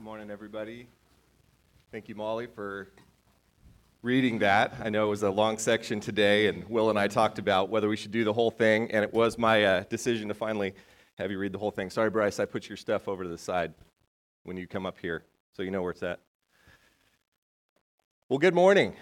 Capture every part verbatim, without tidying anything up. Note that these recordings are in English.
Good morning, everybody. Thank you, Molly, for reading that. I know it was a long section today, and Will and I talked about whether we should do the whole thing, and it was my uh, decision to finally have you read the whole thing. Sorry, Bryce, I put your stuff over to the side when you come up here, so you know where it's at. Well, good morning.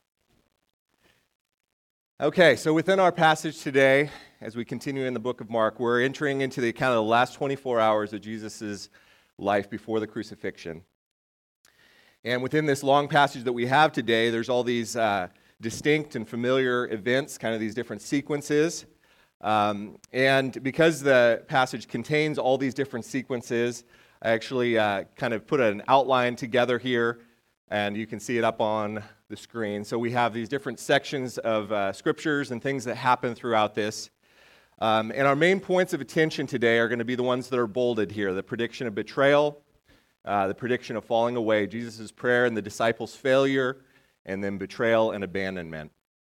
Okay, so within our passage today, as we continue in the book of Mark, we're entering into the account of the last twenty-four hours of Jesus' life before the crucifixion. And within this long passage that we have today, there's all these uh, distinct and familiar events, kind of these different sequences. Um, and because the passage contains all these different sequences, I actually uh, kind of put an outline together here, and you can see it up on the screen. So we have these different sections of uh, scriptures and things that happen throughout this. Um, and our main points of attention today are going to be the ones that are bolded here: the prediction of betrayal, uh, the prediction of falling away, Jesus' prayer and the disciples' failure, and then betrayal and abandonment.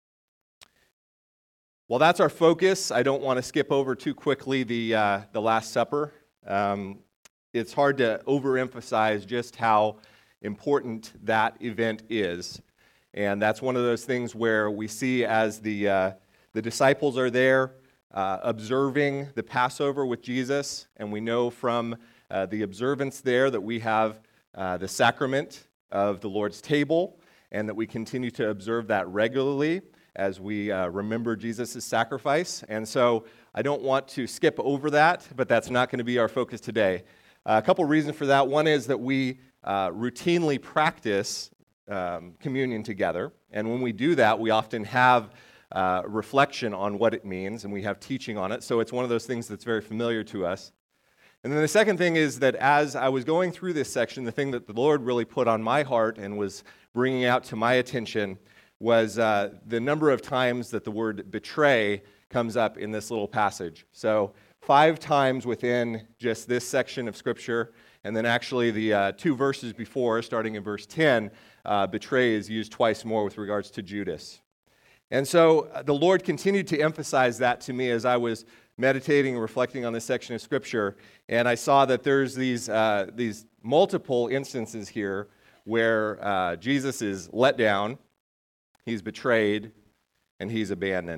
While that's our focus, I don't want to skip over too quickly the, uh, the Last Supper. Um, it's hard to overemphasize just how important that event is. And that's one of those things where we see as the, uh, the disciples are there, Uh, observing the Passover with Jesus, and we know from uh, the observance there that we have uh, the sacrament of the Lord's table, and that we continue to observe that regularly as we uh, remember Jesus' sacrifice. And so I don't want to skip over that, but that's not going to be our focus today. Uh, a couple reasons for that. One is that we uh, routinely practice um, communion together, and when we do that, we often have Uh, reflection on what it means, and we have teaching on it, so it's one of those things that's very familiar to us. And then the second thing is that as I was going through this section, the thing that the Lord really put on my heart and was bringing out to my attention was uh, the number of times that the word betray comes up in this little passage. So five times within just this section of Scripture, and then actually the uh, two verses before, starting in verse ten, uh, betray is used twice more with regards to Judas. And so the Lord continued to emphasize that to me as I was meditating and reflecting on this section of Scripture, and I saw that there's these uh, these multiple instances here where uh, Jesus is let down, he's betrayed, and he's abandoned.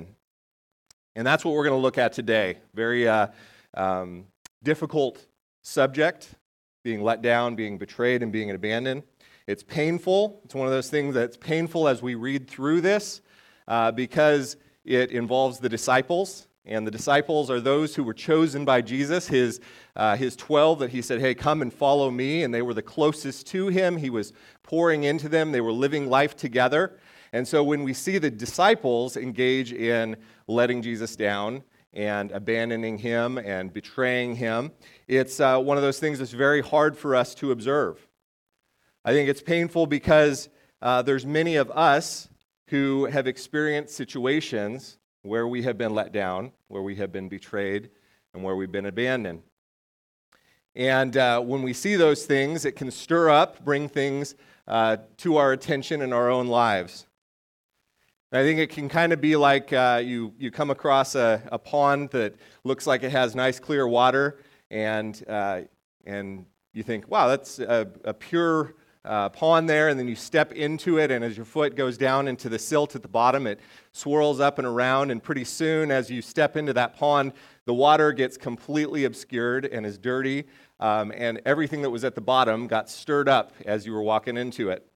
And that's what we're going to look at today. Very uh, um, difficult subject, being let down, being betrayed, and being abandoned. It's painful. It's one of those things that's painful as we read through this, Uh, because it involves the disciples, and the disciples are those who were chosen by Jesus, his uh, his twelve that he said, hey, come and follow me, and they were the closest to him. He was pouring into them. They were living life together. And so when we see the disciples engage in letting Jesus down and abandoning him and betraying him, it's uh, one of those things that's very hard for us to observe. I think it's painful because uh, there's many of us who have experienced situations where we have been let down, where we have been betrayed, and where we've been abandoned. And uh, when we see those things, it can stir up, bring things uh, to our attention in our own lives. And I think it can kind of be like uh, you, you come across a, a pond that looks like it has nice clear water, and, uh, and you think, wow, that's a, a pure Uh, pond there, and then you step into it, and as your foot goes down into the silt at the bottom, it swirls up and around, and pretty soon as you step into that pond, the water gets completely obscured and is dirty, um, and everything that was at the bottom got stirred up as you were walking into it.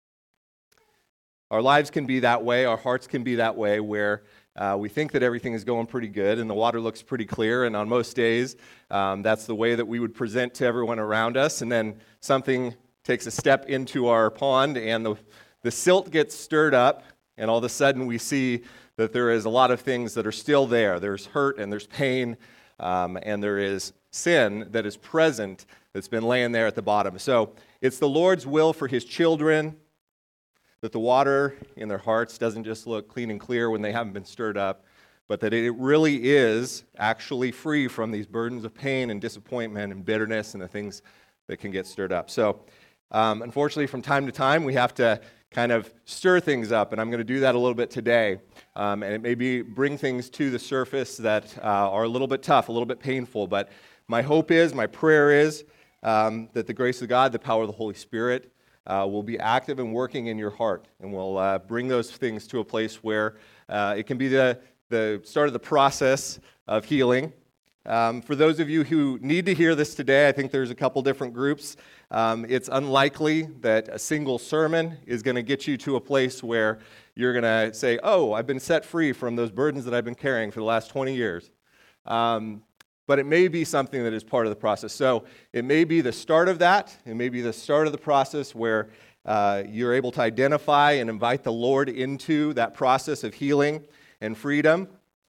Our lives can be that way, our hearts can be that way, where uh, we think that everything is going pretty good and the water looks pretty clear, and on most days, um, that's the way that we would present to everyone around us, and then something takes a step into our pond, and the, the silt gets stirred up, and all of a sudden we see that there is a lot of things that are still there. There's hurt, and there's pain, um, and there is sin that is present that's been laying there at the bottom. So it's the Lord's will for his children that the water in their hearts doesn't just look clean and clear when they haven't been stirred up, but that it really is actually free from these burdens of pain and disappointment and bitterness and the things that can get stirred up. So Um, unfortunately, from time to time, we have to kind of stir things up, and I'm going to do that a little bit today. Um, and it may be bring things to the surface that uh, are a little bit tough, a little bit painful. But my hope is, my prayer is, um, that the grace of God, the power of the Holy Spirit, uh, will be active and working in your heart, and will uh, bring those things to a place where uh, it can be the, the start of the process of healing. Um, for those of you who need to hear this today, I think there's a couple different groups. Um, it's unlikely that a single sermon is going to get you to a place where you're going to say, oh, I've been set free from those burdens that I've been carrying for the last twenty years. Um, but it may be something that is part of the process. So it may be the start of that. It may be the start of the process where uh, you're able to identify and invite the Lord into that process of healing and freedom.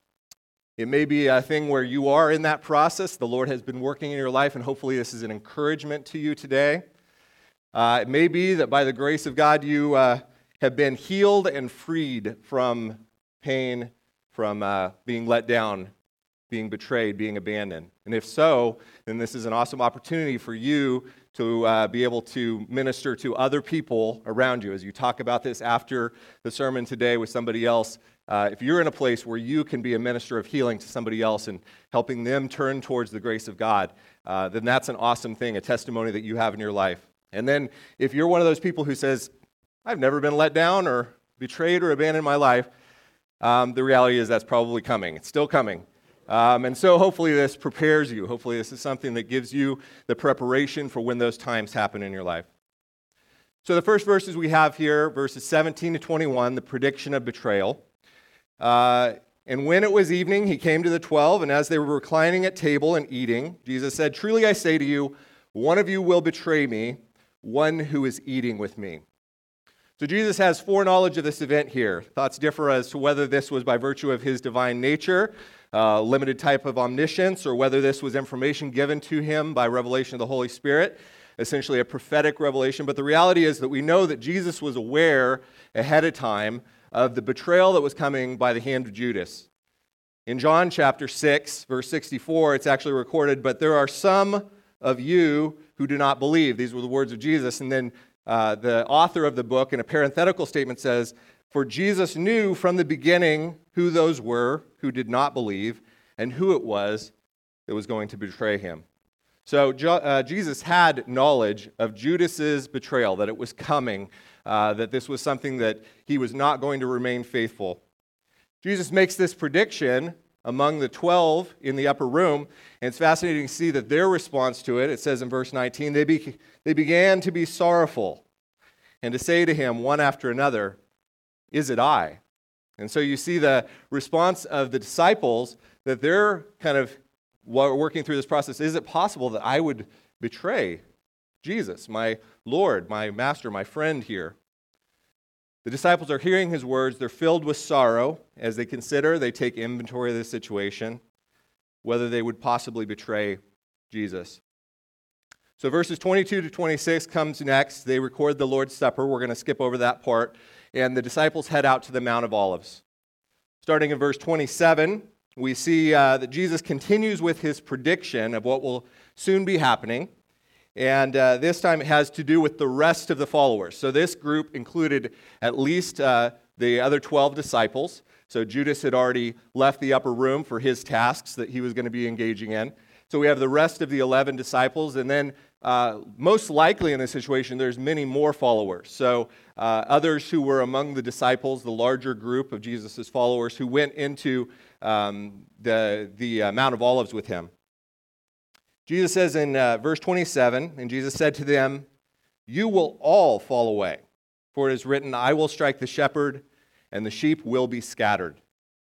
It may be a thing where you are in that process. The Lord has been working in your life, and hopefully this is an encouragement to you today. Uh, it may be that by the grace of God, you uh, have been healed and freed from pain, from uh, being let down, being betrayed, being abandoned. And if so, then this is an awesome opportunity for you to uh, be able to minister to other people around you. As you talk about this after the sermon today with somebody else, uh, if you're in a place where you can be a minister of healing to somebody else and helping them turn towards the grace of God, uh, then that's an awesome thing, a testimony that you have in your life. And then if you're one of those people who says, I've never been let down or betrayed or abandoned in my life, um, the reality is that's probably coming. It's still coming. Um, and so hopefully this prepares you. Hopefully this is something that gives you the preparation for when those times happen in your life. So the first verses we have here, verses seventeen to twenty-one, the prediction of betrayal. Uh, and when it was evening, he came to the twelve, and as they were reclining at table and eating, Jesus said, truly I say to you, one of you will betray me, one who is eating with me. So Jesus has foreknowledge of this event here. Thoughts differ as to whether this was by virtue of his divine nature, uh, limited type of omniscience, or whether this was information given to him by revelation of the Holy Spirit, essentially a prophetic revelation. But the reality is that we know that Jesus was aware ahead of time of the betrayal that was coming by the hand of Judas. In John chapter six, verse sixty-four, it's actually recorded, but there are some of you who do not believe. These were the words of Jesus. And then uh, the author of the book, in a parenthetical statement, says, for Jesus knew from the beginning who those were who did not believe and who it was that was going to betray him. So uh, Jesus had knowledge of Judas's betrayal, that it was coming, uh, that this was something that he was not going to remain faithful. Jesus makes this prediction among the twelve in the upper room, and it's fascinating to see that their response to it, it says in verse nineteen, they, be, they began to be sorrowful and to say to him one after another, is it I? And so you see the response of the disciples that they're kind of working through this process. Is it possible that I would betray Jesus, my Lord, my master, my friend here? The disciples are hearing his words. They're filled with sorrow as they consider, they take inventory of the situation, whether they would possibly betray Jesus. So verses twenty-two to twenty-six comes next. They record the Lord's Supper. We're going to skip over that part. And the disciples head out to the Mount of Olives. Starting in verse twenty-seven, we see uh, that Jesus continues with his prediction of what will soon be happening. And uh, this time it has to do with the rest of the followers. So this group included at least uh, the other twelve disciples. So Judas had already left the upper room for his tasks that he was going to be engaging in. So we have the rest of the eleven disciples, and then uh, most likely in this situation, there's many more followers. So uh, others who were among the disciples, the larger group of Jesus' followers who went into um, the, the uh, Mount of Olives with him. Jesus says in uh, verse twenty-seven, and Jesus said to them, you will all fall away, for it is written, I will strike the shepherd, and the sheep will be scattered.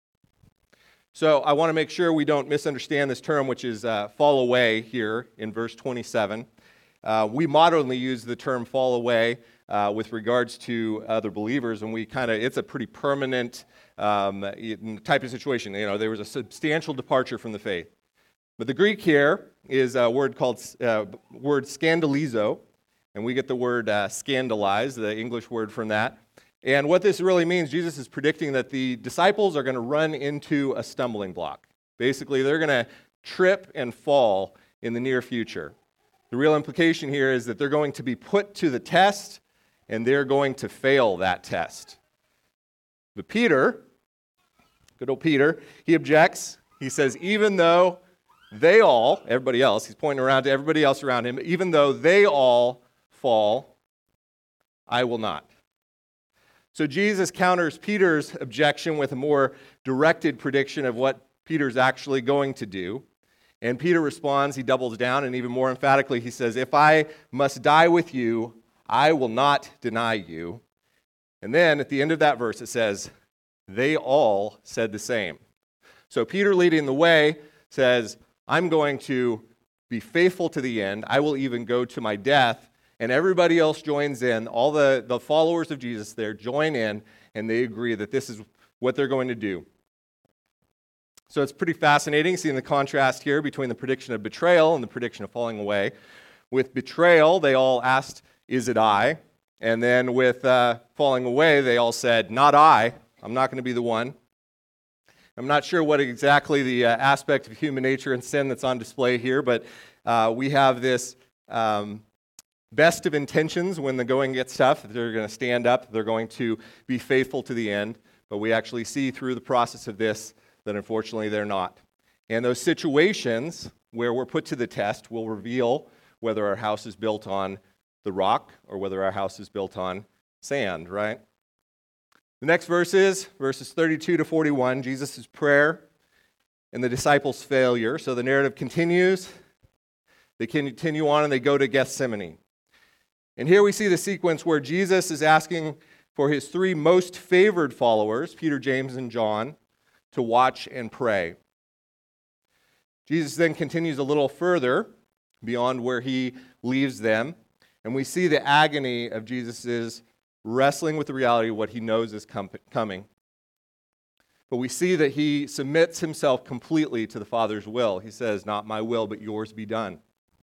So I want to make sure we don't misunderstand this term, which is uh, fall away here in verse twenty-seven. Uh, we modernly use the term fall away uh, with regards to other believers, and we kind of, it's a pretty permanent um, type of situation. You know, there was a substantial departure from the faith. But the Greek here is a word called uh, word scandalizo, and we get the word uh, scandalize, the English word from that. And what this really means, Jesus is predicting that the disciples are going to run into a stumbling block. Basically, they're going to trip and fall in the near future. The real implication here is that they're going to be put to the test, and they're going to fail that test. But Peter, good old Peter, he objects. He says, even though they all, everybody else, he's pointing around to everybody else around him, even though they all fall, I will not. So Jesus counters Peter's objection with a more directed prediction of what Peter's actually going to do. And Peter responds, he doubles down, and even more emphatically, he says, if I must die with you, I will not deny you. And then at the end of that verse, it says, they all said the same. So Peter, leading the way, says, I'm going to be faithful to the end. I will even go to my death. And everybody else joins in. All the, the followers of Jesus there join in, and they agree that this is what they're going to do. So it's pretty fascinating seeing the contrast here between the prediction of betrayal and the prediction of falling away. With betrayal, they all asked, is it I? And then with uh, falling away, they all said, not I. I'm not going to be the one. I'm not sure what exactly the uh, aspect of human nature and sin that's on display here, but uh, we have this um, best of intentions when the going gets tough. They're going to stand up. They're going to be faithful to the end. But we actually see through the process of this that unfortunately they're not. And those situations where we're put to the test will reveal whether our house is built on the rock or whether our house is built on sand, right? The next verses, verses thirty-two to forty-one, Jesus' prayer and the disciples' failure. So the narrative continues. They continue on and they go to Gethsemane. And here we see the sequence where Jesus is asking for his three most favored followers, Peter, James, and John, to watch and pray. Jesus then continues a little further beyond where he leaves them, and we see the agony of Jesus' wrestling with the reality of what he knows is com- coming. But we see that he submits himself completely to the Father's will. He says, not my will, but yours be done.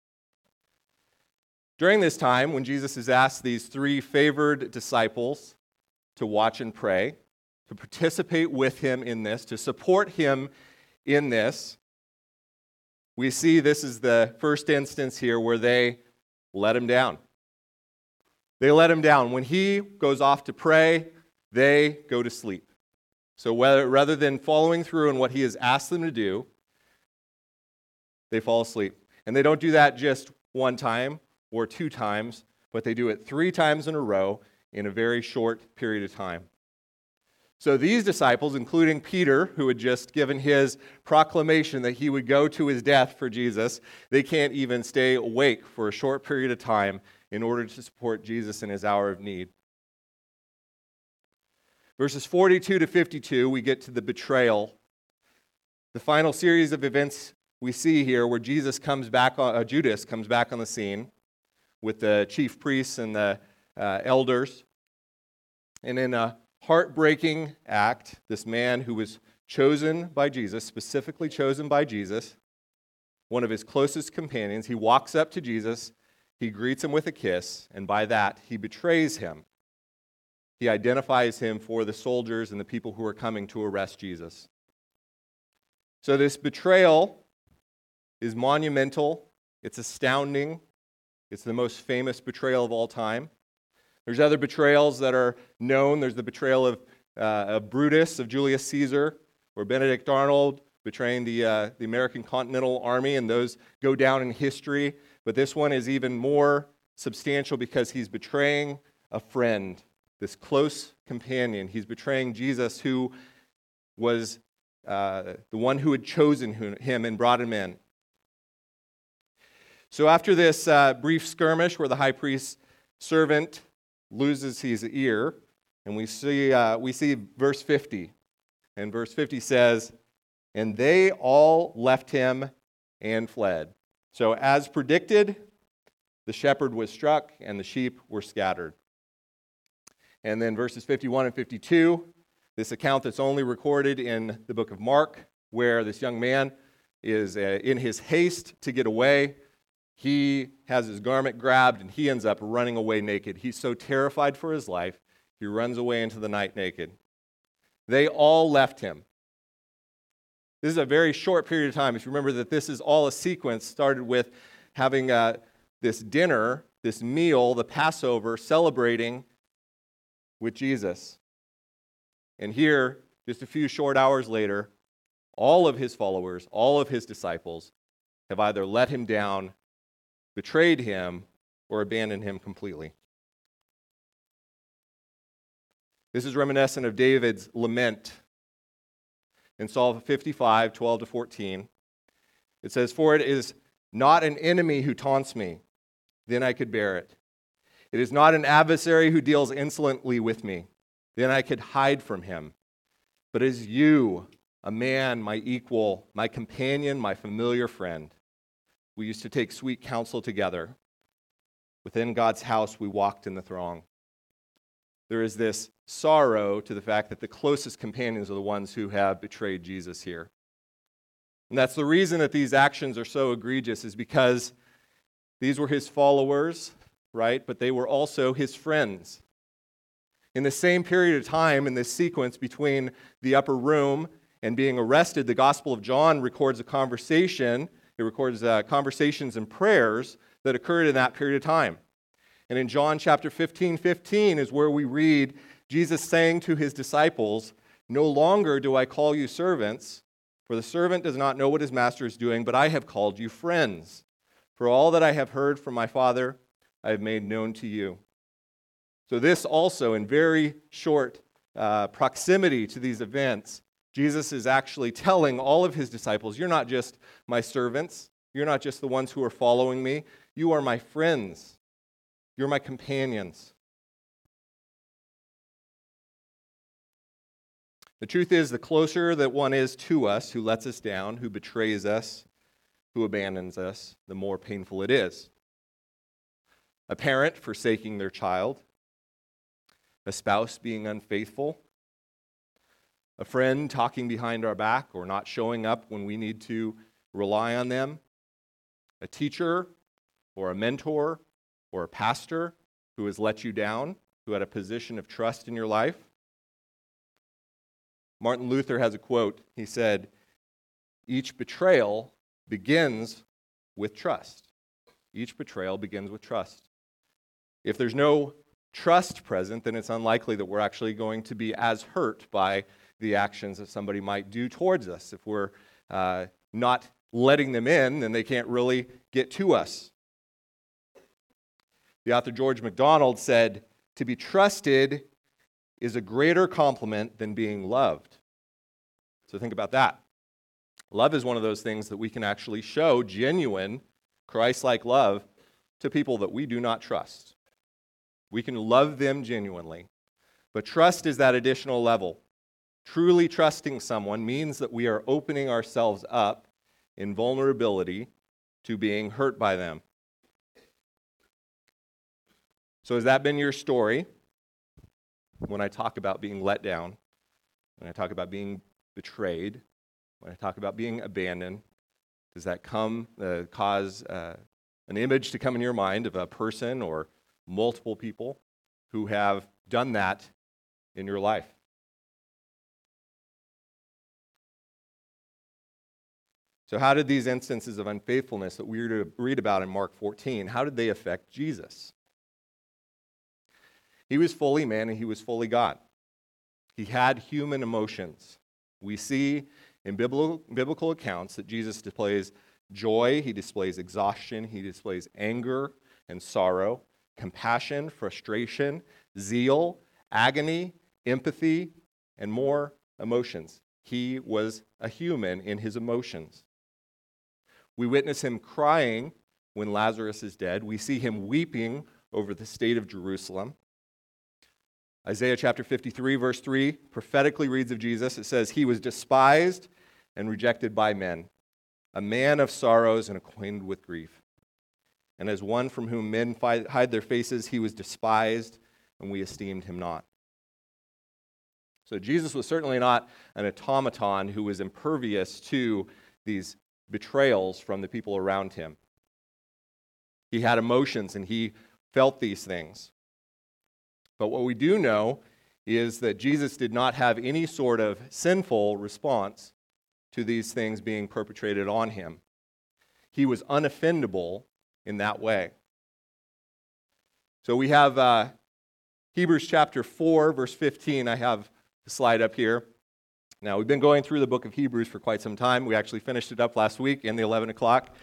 During this time, when Jesus has asked these three favored disciples to watch and pray, to participate with him in this, to support him in this, we see this is the first instance here where they let him down. They let him down. When he goes off to pray, they go to sleep. So whether, rather than following through on what he has asked them to do, they fall asleep. And they don't do that just one time or two times, but they do it three times in a row in a very short period of time. So these disciples, including Peter, who had just given his proclamation that he would go to his death for Jesus, they can't even stay awake for a short period of time in order to support Jesus in his hour of need. Verses forty-two to fifty-two, we get to the betrayal. The final series of events we see here where Jesus comes back, on, uh, Judas comes back on the scene with the chief priests and the uh, elders. And in a heartbreaking act, this man who was chosen by Jesus, specifically chosen by Jesus, one of his closest companions, he walks up to Jesus, he greets him with a kiss, and by that, he betrays him. He identifies him for the soldiers and the people who are coming to arrest Jesus. So this betrayal is monumental, it's astounding, it's the most famous betrayal of all time. There's other betrayals that are known. There's the betrayal of, uh, of Brutus, of Julius Caesar, or Benedict Arnold betraying the, uh, the American Continental Army, and those go down in history. But this one is even more substantial because he's betraying a friend, this close companion. He's betraying Jesus, who was uh, the one who had chosen him and brought him in. So after this uh, brief skirmish where the high priest's servant loses his ear, and we see uh, we see verse fifty. And verse fifty says, and they all left him and fled. So as predicted, the shepherd was struck and the sheep were scattered. And then verses fifty-one and fifty-two, this account that's only recorded in the book of Mark, where this young man is uh, in his haste to get away, he has his garment grabbed and he ends up running away naked. He's so terrified for his life, he runs away into the night naked. They all left him. This is a very short period of time. If you remember that this is all a sequence, started with having uh, this dinner, this meal, the Passover, celebrating with Jesus. And here, just a few short hours later, all of his followers, all of his disciples have either let him down, betrayed him, or abandoned him completely. This is reminiscent of David's lament in Psalm fifty-five, twelve to fourteen. It says, "For it is not an enemy who taunts me, then I could bear it. It is not an adversary who deals insolently with me, then I could hide from him. But it is you, a man, my equal, my companion, my familiar friend. We used to take sweet counsel together. Within God's house we walked in the throng." There is this sorrow to the fact that the closest companions are the ones who have betrayed Jesus here. And that's the reason that these actions are so egregious, is because these were his followers, right? But they were also his friends. In the same period of time, in this sequence between the upper room and being arrested, the Gospel of John records a conversation. It records uh, conversations and prayers that occurred in that period of time. And in John chapter fifteen, fifteen is where we read Jesus saying to his disciples, "No longer do I call you servants, for the servant does not know what his master is doing, but I have called you friends. For all that I have heard from my Father, I have made known to you." So this also, in very short uh, proximity to these events, Jesus is actually telling all of his disciples, "You're not just my servants. You're not just the ones who are following me. You are my friends. You're my companions." The truth is, the closer that one is to us, who lets us down, who betrays us, who abandons us, the more painful it is. A parent forsaking their child, a spouse being unfaithful, a friend talking behind our back or not showing up when we need to rely on them, a teacher or a mentor or a pastor who has let you down, who had a position of trust in your life. Martin Luther has a quote. He said, "Each betrayal begins with trust." Each betrayal begins with trust. If there's no trust present, then it's unlikely that we're actually going to be as hurt by the actions that somebody might do towards us. If we're uh, not letting them in, then they can't really get to us. The author George MacDonald said, "To be trusted is a greater compliment than being loved." So think about that. Love is one of those things that we can actually show genuine, Christ-like love to people that we do not trust. We can love them genuinely. But trust is that additional level. Truly trusting someone means that we are opening ourselves up in vulnerability to being hurt by them. So has that been your story? When I talk about being let down, when I talk about being betrayed, when I talk about being abandoned, does that come uh, cause uh, an image to come in your mind of a person or multiple people who have done that in your life? So how did these instances of unfaithfulness that we're to read about in Mark fourteen, how did they affect Jesus? He was fully man and he was fully God. He had human emotions. We see in biblical, biblical accounts that Jesus displays joy, he displays exhaustion, he displays anger and sorrow, compassion, frustration, zeal, agony, empathy, and more emotions. He was a human in his emotions. We witness him crying when Lazarus is dead. We see him weeping over the state of Jerusalem. Isaiah chapter fifty-three, verse three, prophetically reads of Jesus. It says, "He was despised and rejected by men, a man of sorrows and acquainted with grief. And as one from whom men hide their faces, he was despised, and we esteemed him not." So Jesus was certainly not an automaton who was impervious to these betrayals from the people around him. He had emotions, and he felt these things. But what we do know is that Jesus did not have any sort of sinful response to these things being perpetrated on him. He was unoffendable in that way. So we have uh, Hebrews chapter four, verse fifteen. I have the slide up here. Now, we've been going through the book of Hebrews for quite some time. We actually finished it up last week in the eleven o'clock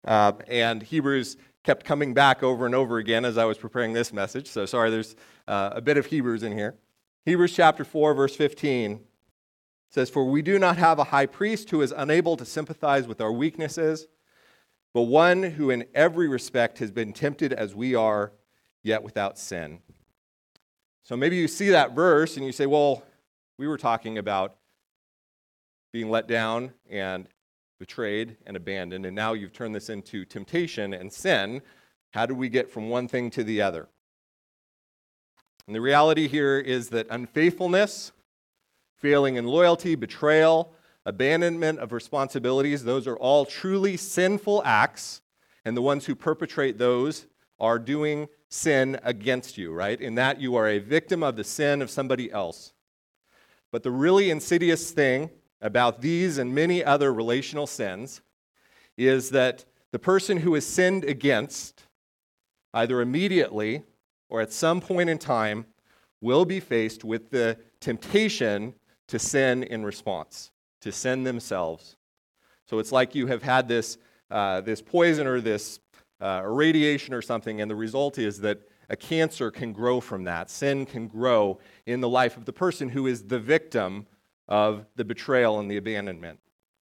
Uh, and Hebrews kept coming back over and over again as I was preparing this message. So sorry, there's uh, a bit of Hebrews in here. Hebrews chapter four, verse fifteen says, "For we do not have a high priest who is unable to sympathize with our weaknesses, but one who in every respect has been tempted as we are, yet without sin." So maybe you see that verse and you say, well, we were talking about being let down and betrayed and abandoned, and now you've turned this into temptation and sin. How do we get from one thing to the other? And the reality here is that unfaithfulness, failing in loyalty, betrayal, abandonment of responsibilities, those are all truly sinful acts, and the ones who perpetrate those are doing sin against you, right? In that you are a victim of the sin of somebody else. But the really insidious thing about these and many other relational sins is that the person who is sinned against, either immediately or at some point in time, will be faced with the temptation to sin in response, to sin themselves. So it's like you have had this, uh, this poison or this uh, irradiation or something, and the result is that a cancer can grow from that. Sin can grow in the life of the person who is the victim of the betrayal and the abandonment.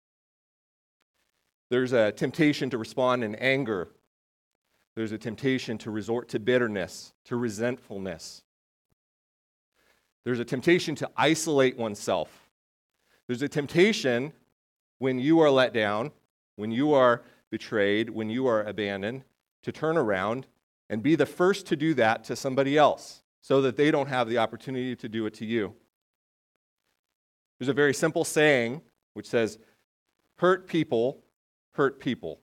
There's a temptation to respond in anger. There's a temptation to resort to bitterness, to resentfulness. There's a temptation to isolate oneself. There's a temptation when you are let down, when you are betrayed, when you are abandoned, to turn around and be the first to do that to somebody else so that they don't have the opportunity to do it to you. There's a very simple saying which says, hurt people, hurt people.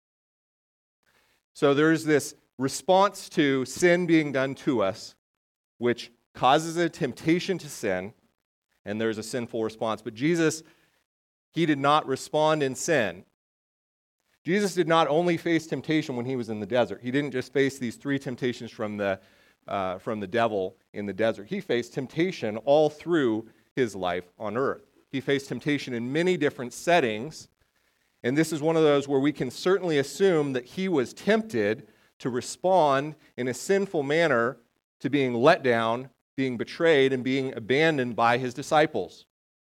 So there's this response to sin being done to us, which causes a temptation to sin, and there's a sinful response. But Jesus, he did not respond in sin. Jesus did not only face temptation when he was in the desert. He didn't just face these three temptations from the, uh, from the devil in the desert. He faced temptation all through his life on earth. He faced temptation in many different settings, and this is one of those where we can certainly assume that he was tempted to respond in a sinful manner to being let down, being betrayed, and being abandoned by his disciples.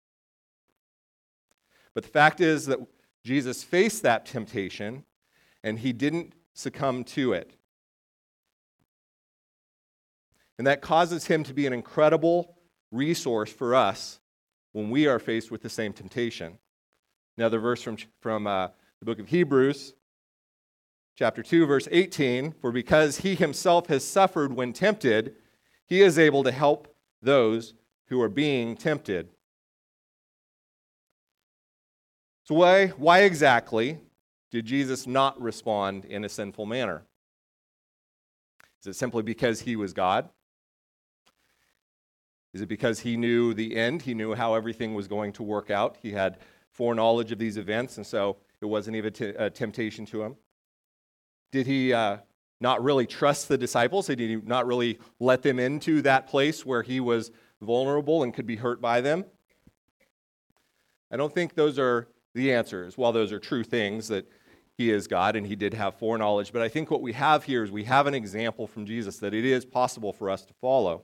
But the fact is that Jesus faced that temptation, and he didn't succumb to it. And that causes him to be an incredible resource for us when we are faced with the same temptation. Another verse from, from uh, the book of Hebrews, chapter two, verse eighteen, "For because he himself has suffered when tempted, he is able to help those who are being tempted." So why, why exactly did Jesus not respond in a sinful manner? Is it simply because he was God? Is it because he knew the end? He knew how everything was going to work out. He had foreknowledge of these events, and so it wasn't even t- a temptation to him. Did he uh, not really trust the disciples? Did he not really let them into that place where he was vulnerable and could be hurt by them? I don't think those are the answers. While those are true things, that he is God and he did have foreknowledge, but I think what we have here is we have an example from Jesus that it is possible for us to follow.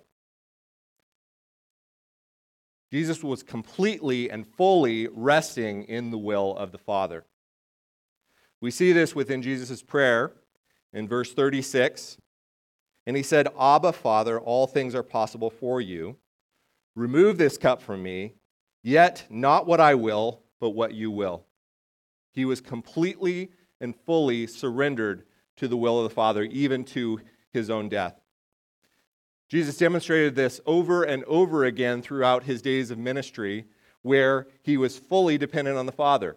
Jesus was completely and fully resting in the will of the Father. We see this within Jesus' prayer in verse thirty-six. And he said, "Abba, Father, all things are possible for you. Remove this cup from me, yet not what I will, but what you will." He was completely and fully surrendered to the will of the Father, even to his own death. Jesus demonstrated this over and over again throughout his days of ministry, where he was fully dependent on the Father.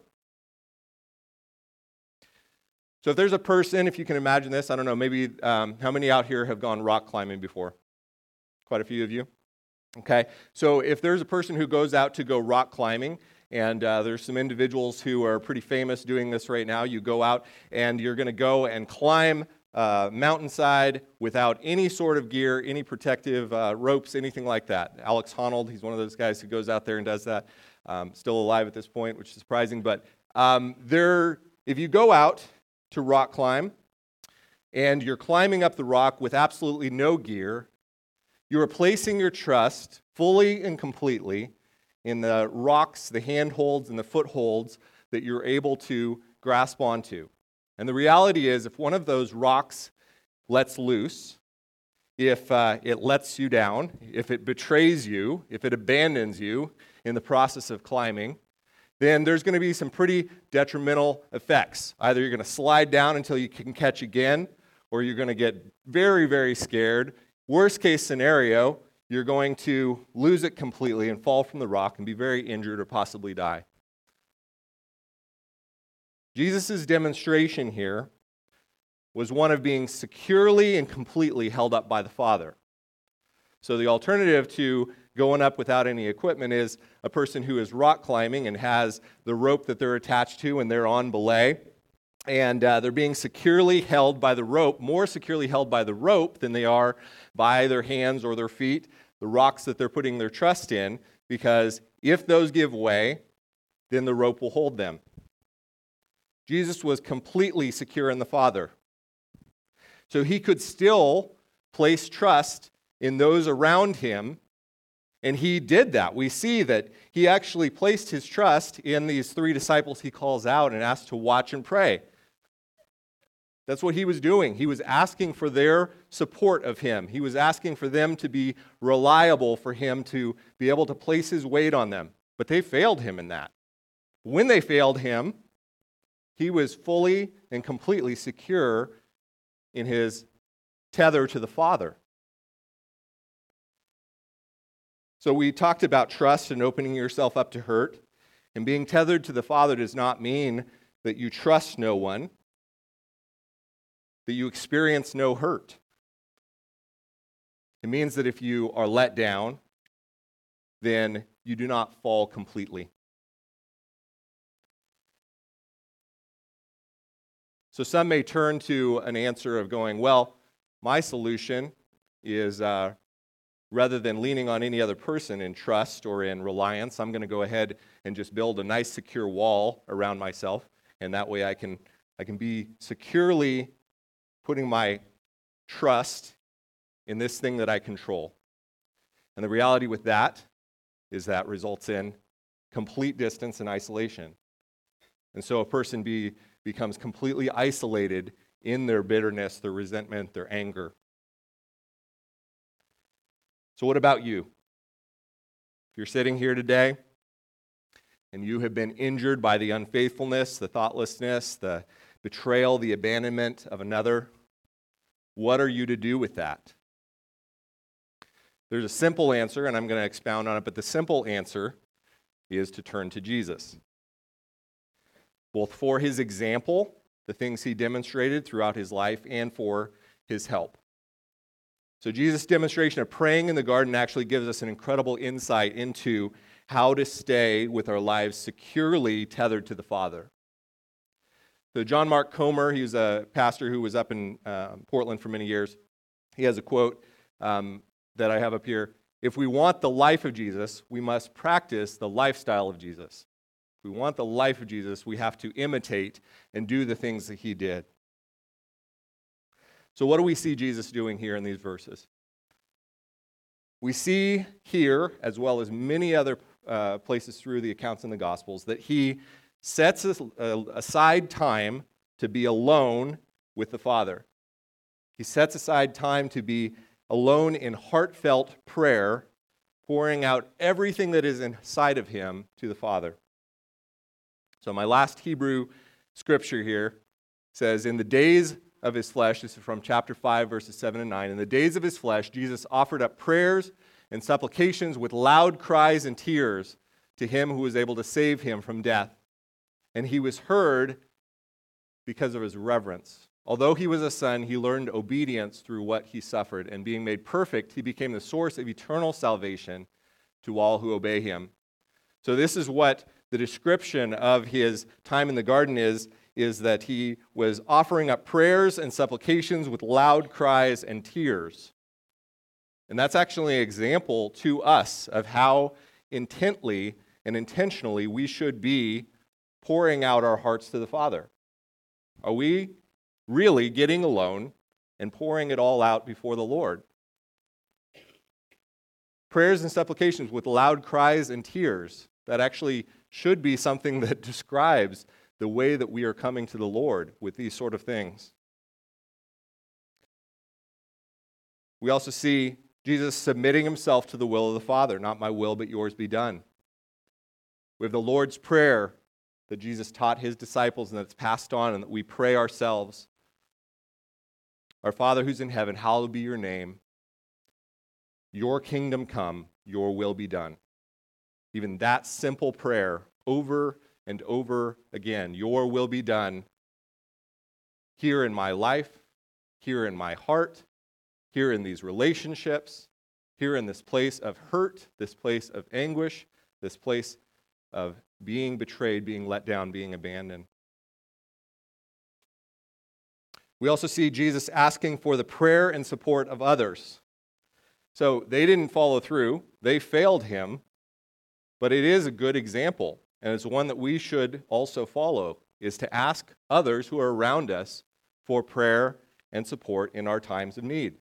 So if there's a person, if you can imagine this, I don't know, maybe um, how many out here have gone rock climbing before? Quite a few of you. Okay, so if there's a person who goes out to go rock climbing, and uh, there's some individuals who are pretty famous doing this right now, you go out and you're going to go and climb Uh, mountainside without any sort of gear, any protective uh, ropes, anything like that. Alex Honnold, he's one of those guys who goes out there and does that. Um, still alive at this point, which is surprising. But um, there, if you go out to rock climb, and you're climbing up the rock with absolutely no gear, you are placing your trust fully and completely in the rocks, the handholds, and the footholds that you're able to grasp onto. And the reality is, if one of those rocks lets loose, if uh, it lets you down, if it betrays you, if it abandons you in the process of climbing, then there's going to be some pretty detrimental effects. Either you're going to slide down until you can catch again, or you're going to get very, very scared. Worst case scenario, you're going to lose it completely and fall from the rock and be very injured or possibly die. Jesus' demonstration here was one of being securely and completely held up by the Father. So the alternative to going up without any equipment is a person who is rock climbing and has the rope that they're attached to and they're on belay, and uh, they're being securely held by the rope, more securely held by the rope than they are by their hands or their feet, the rocks that they're putting their trust in, because if those give way, then the rope will hold them. Jesus was completely secure in the Father. So he could still place trust in those around him, and he did that. We see that he actually placed his trust in these three disciples he calls out and asked to watch and pray. That's what he was doing. He was asking for their support of him. He was asking for them to be reliable, for him to be able to place his weight on them. But they failed him in that. When they failed him, he was fully and completely secure in his tether to the Father. So we talked about trust and opening yourself up to hurt. And being tethered to the Father does not mean that you trust no one, that you experience no hurt. It means that if you are let down, then you do not fall completely. So some may turn to an answer of going, well, my solution is uh, rather than leaning on any other person in trust or in reliance, I'm going to go ahead and just build a nice secure wall around myself, and that way I can I can be securely putting my trust in this thing that I control. And the reality with that is that results in complete distance and isolation. And so a person be, becomes completely isolated in their bitterness, their resentment, their anger. So what about you? If you're sitting here today and you have been injured by the unfaithfulness, the thoughtlessness, the betrayal, the abandonment of another, what are you to do with that? There's a simple answer, and I'm going to expound on it, but the simple answer is to turn to Jesus. Both for his example, the things he demonstrated throughout his life, and for his help. So Jesus' demonstration of praying in the garden actually gives us an incredible insight into how to stay with our lives securely tethered to the Father. So John Mark Comer, he was a pastor who was up in uh, Portland for many years. He has a quote um, that I have up here. If we want the life of Jesus, we must practice the lifestyle of Jesus. If we want the life of Jesus, we have to imitate and do the things that he did. So what do we see Jesus doing here in these verses? We see here, as well as many other uh, places through the accounts in the Gospels, that he sets aside time to be alone with the Father. He sets aside time to be alone in heartfelt prayer, pouring out everything that is inside of him to the Father. So my last Hebrew scripture here says, in the days of his flesh, this is from chapter five, verses seven and nine, in the days of his flesh, Jesus offered up prayers and supplications with loud cries and tears to him who was able to save him from death. And he was heard because of his reverence. Although he was a son, he learned obedience through what he suffered, and being made perfect, he became the source of eternal salvation to all who obey him. So this is what the description of his time in the garden is, is that he was offering up prayers and supplications with loud cries and tears. And that's actually an example to us of how intently and intentionally we should be pouring out our hearts to the Father. Are we really getting alone and pouring it all out before the Lord. Prayers and supplications with loud cries and tears, that actually should be something that describes the way that we are coming to the Lord with these sort of things. We also see Jesus submitting himself to the will of the Father. Not my will, but yours be done. We have the Lord's Prayer that Jesus taught his disciples and that's passed on and that we pray ourselves. Our Father who's in heaven, hallowed be your name. Your kingdom come, your will be done. Even that simple prayer over and over again, your will be done here in my life, here in my heart, here in these relationships, here in this place of hurt, this place of anguish, this place of being betrayed, being let down, being abandoned. We also see Jesus asking for the prayer and support of others. So they didn't follow through. They failed him, but it is a good example, and it's one that we should also follow, is to ask others who are around us for prayer and support in our times of need.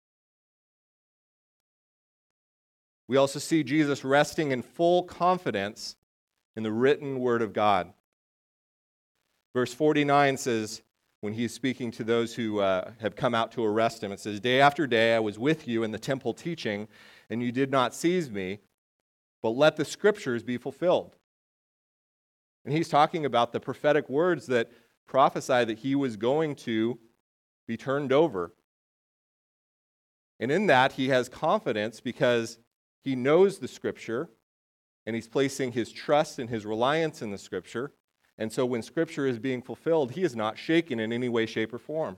We also see Jesus resting in full confidence in the written word of God. Verse forty-nine says, when he's speaking to those who uh, have come out to arrest him, it says, "Day after day I was with you in the temple teaching, and you did not seize me, but let the scriptures be fulfilled." And he's talking about the prophetic words that prophesy that he was going to be turned over. And in that, he has confidence because he knows the scripture, and he's placing his trust and his reliance in the scripture. And so when scripture is being fulfilled, he is not shaken in any way, shape, or form.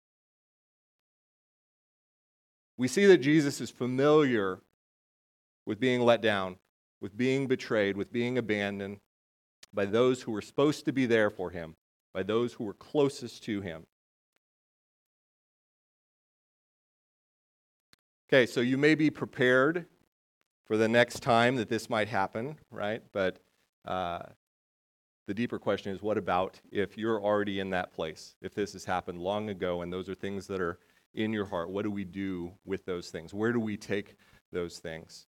We see that Jesus is familiar with being let down, with being betrayed, with being abandoned by those who were supposed to be there for him, by those who were closest to him. Okay, so you may be prepared for the next time that this might happen, right? But uh, the deeper question is, what about if you're already in that place? If this has happened long ago and those are things that are in your heart, what do we do with those things? Where do we take those things?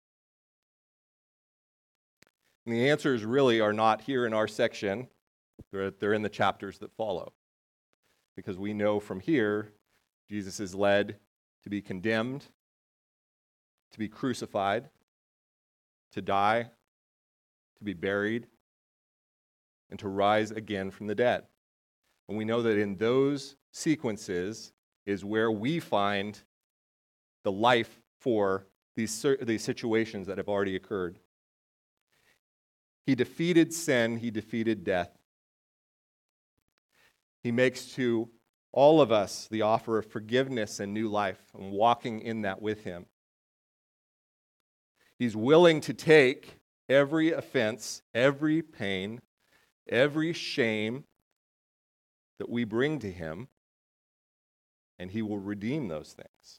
And the answers really are not here in our section. They're, they're in the chapters that follow. Because we know from here, Jesus is led to be condemned, to be crucified, to die, to be buried, and to rise again from the dead. And we know that in those sequences is where we find the life for these, these situations that have already occurred. He defeated sin, he defeated death. He makes to all of us the offer of forgiveness and new life, and walking in that with him. He's willing to take every offense, every pain, every shame that we bring to him, and he will redeem those things.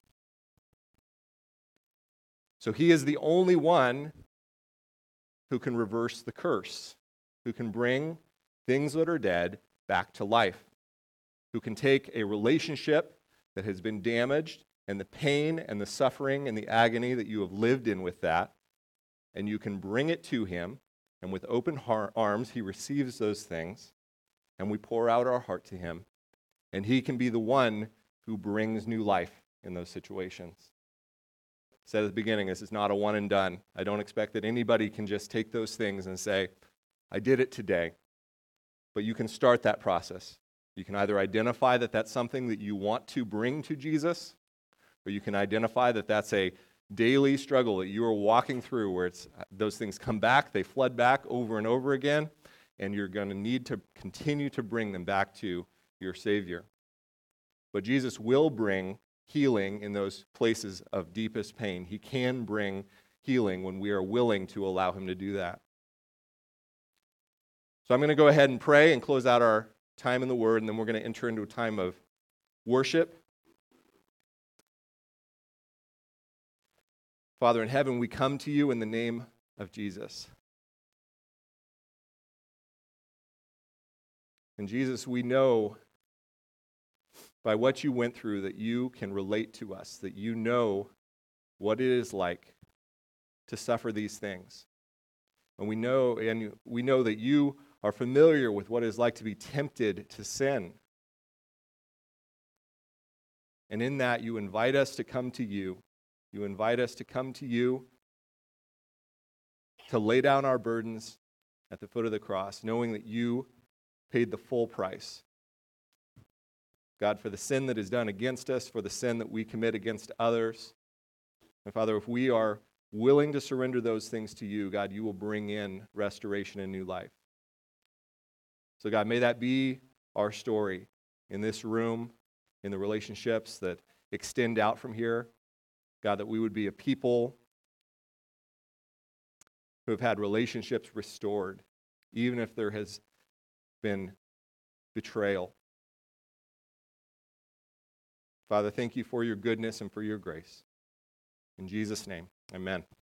So he is the only one who can reverse the curse, who can bring things that are dead back to life, who can take a relationship that has been damaged and the pain and the suffering and the agony that you have lived in with that, and you can bring it to him, and with open har- arms, he receives those things, and we pour out our heart to him, and he can be the one who brings new life in those situations. I said at the beginning, this is not a one and done. I don't expect that anybody can just take those things and say, I did it today. But you can start that process. You can either identify that that's something that you want to bring to Jesus, or you can identify that that's a daily struggle that you are walking through where it's those things come back, they flood back over and over again, and you're going to need to continue to bring them back to your Savior. But Jesus will bring healing in those places of deepest pain. He can bring healing when we are willing to allow him to do that. So I'm going to go ahead and pray and close out our time in the Word, and then we're going to enter into a time of worship. Father in heaven, we come to you in the name of Jesus. And Jesus, we know by what you went through, that you can relate to us, that you know what it is like to suffer these things. And we know, and we know that you are familiar with what it is like to be tempted to sin. And in that, you invite us to come to you. You invite us to come to you, to lay down our burdens at the foot of the cross, knowing that you paid the full price. God, for the sin that is done against us, for the sin that we commit against others. And Father, if we are willing to surrender those things to you, God, you will bring in restoration and new life. So God, may that be our story in this room, in the relationships that extend out from here. God, that we would be a people who have had relationships restored, even if there has been betrayal. Father, thank you for your goodness and for your grace. In Jesus' name, amen.